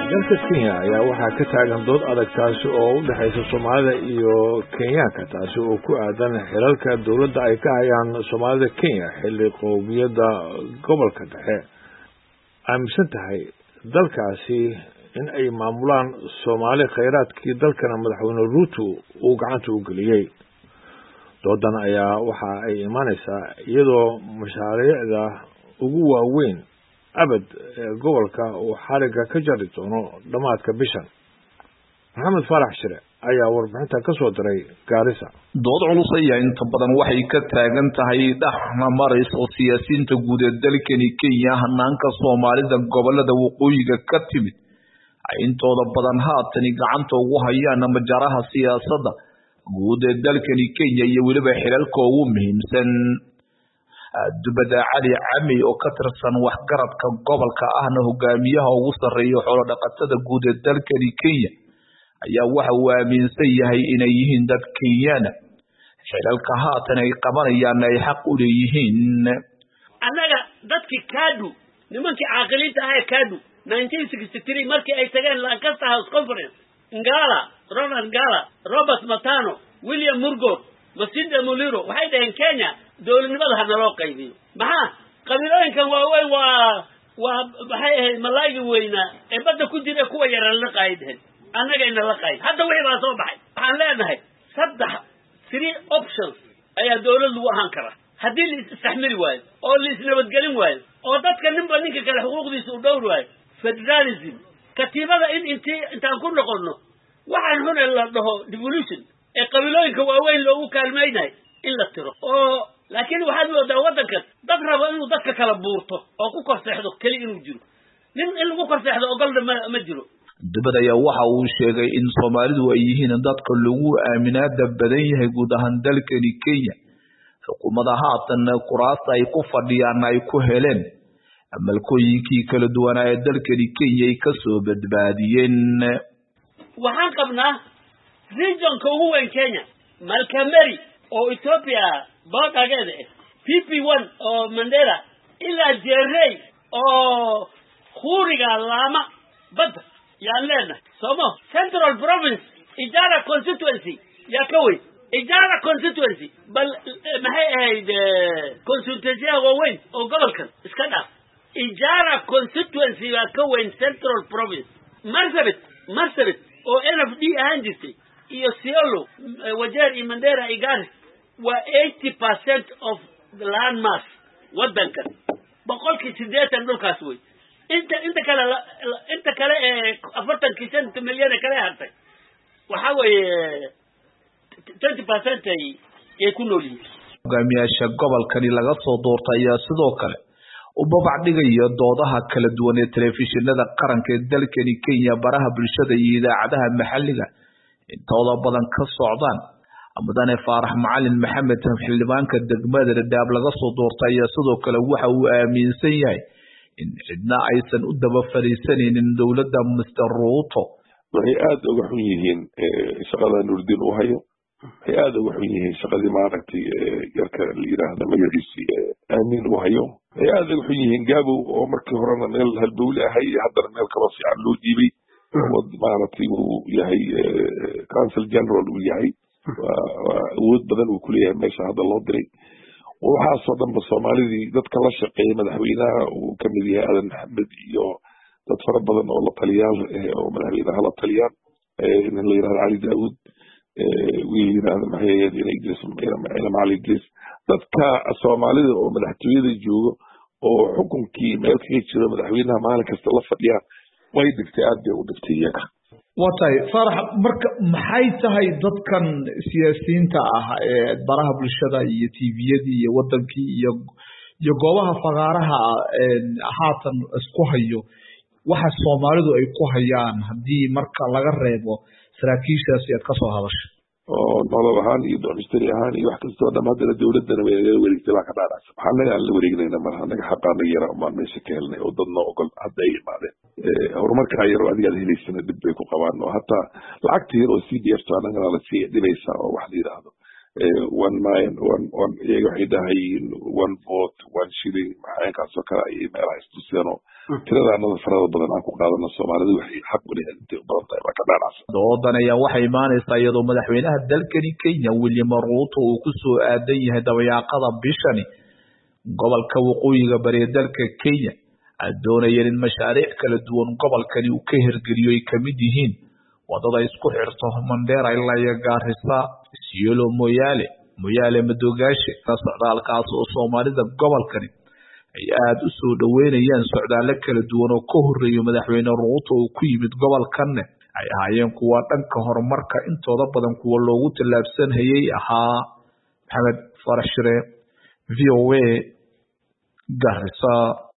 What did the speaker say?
dalka Kenya ayaa waxaa ka taagan dood adag taasi oo u dhaxaysa Soomaalida iyo Kenyaanka taasi oo ku aadan xilalka dawladda ay ka hayaan Soomaalida Kenya xilli qowmiyadda gobolka dhexe aaminsan tahay dalkaasi in ay maamulaan Soomaali khayraadkii dalkana madaxweyne Ruto uu gacanta u geliyay doodan ayaa waxa ay imaanaysaa iyadoo mashaariicda ugu waaweyn abad gobolka uu xariga ka jari doono dhamaadka bishan maxamed farax shire ayaa warbixinta ka soo diray Gaarisa dood culus ayaa inta badan waxay ka taagan tahay dhaxna maris oo siyaasiyiinta guud ee dalkani Kenya hanaanka Soomaalida gobolada waqooyiga ka timid ay intooda badan haatan gacanta ugu hayaan majaraha siyaasadda guud ee dalkani Kenya iyo waliba xilalka ugu muhiimsan dubada cali cami oo ka tirsan waxgaradka gobolka ahna hogaamiyaha ugu sareeyo xoolo dhaqatada guud ee dalkani Kenya ayaa waxa uu aaminsan yahay inay yihiin dad Kenyana xilalka haatan ay qabanayaan ay xaq u leeyihiin anaga dadkii kaadu nimankii caaqiliinta ah kaadu 1963 markii ay tageen Lancaster House Conference Ronald Ngala Robert Matano William Murgo Masinde Muliro waxay dhaheen Kenya dawladnimada hadda loo qaybiyo maxaa qabiilooyinkan waaweyn waa maxay ahayd malaayga weyna ee badda ku jira kuwa yaran la qaydeen annaga in la qayd hadda wixii baa soo baxay waxaan leenahay three options ayaa dawlad lagu ahaan kara haddii la isticmaali waayo oo la isnabadgelin waayo oo dadka ninka kale xuquuqdiisa u dhowr waayo federalism katiibada intaan ku noqono waxaan hore la dhaho devolution ee qabiilooyinka waaweyn loogu kaalmaynayo in la tiro oo laakiin waxaad moodaa waddankan dad rabo inuu dadka kala buurto oo ku korseexdo keli inuu jiro nin in lagu korseexdo ogolna ma jiro dibadda ayaa waxa uu sheegay in Soomaalidu ay yihiin dadka lagu aaminaada badan yahay guud ahaan dalkani Kenya xukuumadda haatan kuraasta ay ku fadhiyaan ay ku heleen amalkooyinkii kala duwan ee dalkani Kenya ay ka soo badbaadiyeen waxaan qabnaa regionka ugu weyn Kenya Malkameri oo Ethiopia baaqageeda PP1 oo Mandera ilaa Jerey oo khuriga lama bad yaan leena somo Central Province Ijara constituency ya kaway Ijara constituency bal maxay ahayd constituency waaweyn oo gobolkan iska dhaaf Ijara constituency ya kaway Central Province Marsabit oo NFD ahaan jirtay iyo Siolo Wajeer iyo Mandera iyo Garis waa 80% of the land mass waddankan boqolkii 80 dhulkaas way inta kale 40 milyan kale hartay waxa weeye 20% ay ku nool yihiin hogaamiyaasha gobolkani laga soo doortay ayaa sidoo kale u babacdhigaya doodaha kala duwan ee telefishinada qaranka ee dalkani Kenya baraha bulshada iyo idaacadaha maxalliga intooda badan ka socdaan amadane Faarax Macalin Maxamed xildhibaanka degmada Dadaab laga soo doortay ayaa sidoo kale waxa uu aaminsan yahay in cidna aysan u daba fariisanaynin dawladda Mr Ruto waxay aad uga xun yihiin shaqada Nuurdin uu hayo waxay aad uga xun yihiin shaqadii maaragtay yarka la yiraahdo magaciisi aamin uu hayo waxay aad uga xun yihiin Gabo oo markii horena meel halbowle ahay haddana meel kaba fiican loo dhiibay maaragtay uu yahay council general uu yahay awood badan uu ku leeyahay meesha hadda loo diray waxaasoo dhanba Soomaalidii dadka la shaqeeyay madaxweynaha uu ka mid yahay Adan Maxamed iyo dad fara badan oo la taliyaal oo madaxweynaha la taliyaan in la yiraahdo Ali Daawud wiil yiraahdo maxay Idris Maali Idris dadka Soomaalida oo madaxtooyada joogo oo xukunkii meel kaga jiro madaxweynaha maalin kasta la fadhiya way dhigtay aad bay u dhigtay iyaga watay Farax marka maxay tahay dadkan siyaasiyiinta ah ee baraha bulshada iyo TV-yada iyo wadankii iyo goobaha faqaaraha haatan isku hayo waxa Soomaalidu ay ku hayaan hadii marka laga reebo saraakiishaas ay ka soo hadashay oo nolol ahaan iyo doonistari ahaan iyo wax kasta oo dhammaadna dawladana way wareegtay la ka dhaaraysa waxaan la wareegnayna marka anaga xaqaana yara ma meesha ka helnay oo dadna ogol hadda ay imaadeen horumarka yar oo adiga helaysana dib bay ku qabaan oo hatta lacagta yar oo CDF taanana la sii dhibaysa oo wax la yiraahdo 1 million 1 iyaga waxay dhahayn 1 vote 1 shilling maxay ka soo kala ay meelaha istusiyano tiradaanada farada badan aan ku qaadano Soomaalidu waxay xaq u leedahay intii badan tahay waa ka dhaanacsan. Doodan ayaa waxay imaanaysaa iyadoo madaxweynaha dalkani Kenya William Ruto uu ku soo aadan yahay dabayaaqada bishani gobolka waqooyiga bari ee dalka Kenya doonayeen in mashaariic kala duwan gobolkani uu ka hirgeliyo ay kamid yihiin wadada isku xirto Mandera ilaa iyo Garissa, Isiolo, Moyale Madogaashe socdaalkaas oo Soomaalida gobolkani ay aad u soo dhaweynayaan socdaalo kala duwan oo ka horeeyo madaxweyne Ruto oo ku yimid gobolkan ay ahaayeen kuwa dhanka horumarka intooda badan kuwa loogu tallaabsan hayay ahaa. Maxamed Farash Shire, VOA, Garissa.